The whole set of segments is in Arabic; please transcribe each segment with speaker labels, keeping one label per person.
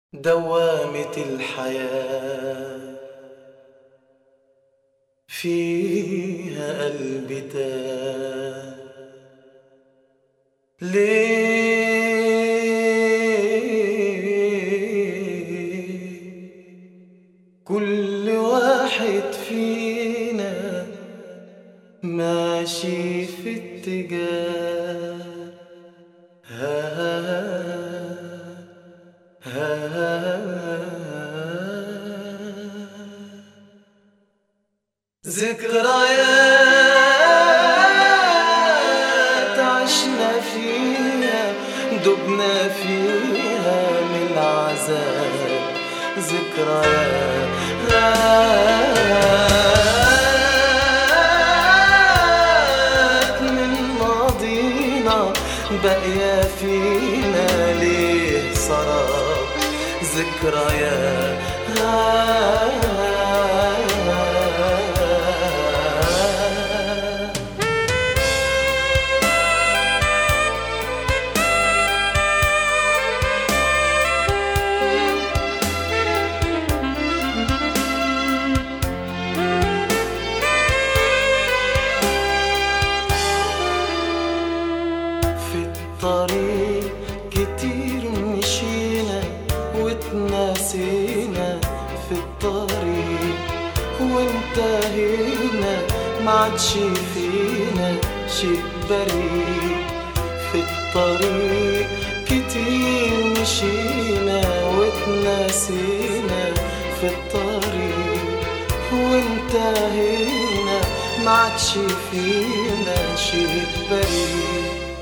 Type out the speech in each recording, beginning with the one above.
Speaker 1: دوامة الحياة فيها قلبي تاه. ليه كل واحد فينا ماشي في اتجاه ذكريات عشنا فيها دبنا فيها من العذاب. ذكريات من ماضينا باقية فينا ليه سراب. ذكريات طريق كتير مشينا واتناسينا في الطريق وانتهينا معادش فينا شي بريء. في الطريق كتير مشينا واتناسينا في الطريق وانتهينا معادش فينا شي بريء.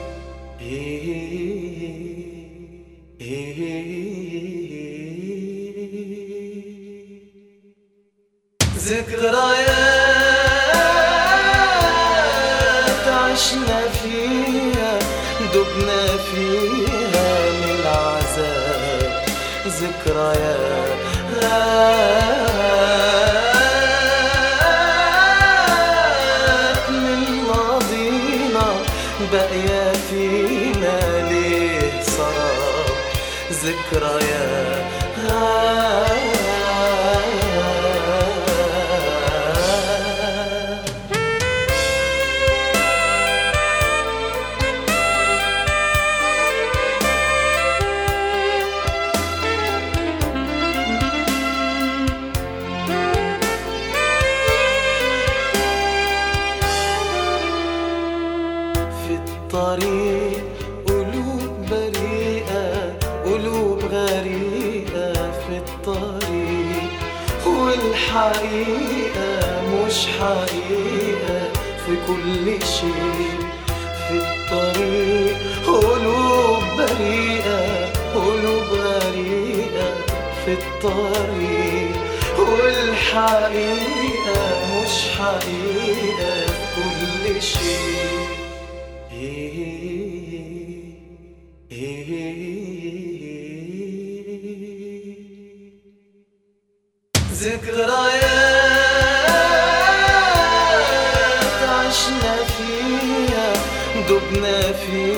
Speaker 1: ذكريات عشنا فيها دبنا فيها من العذاب. ذكريات من ماضينا باقية فينا ليه سراب. ذكريات طريق قلوب بريئة قلوب غريقة في الطريق والحقيقة مش حقيقة في كل شيء. في الطريق قلوب بريئة قلوب غريقة في الطريق والحقيقة مش حقيقة في كل شيء. ذكريات عشنا فيها دبنا فيها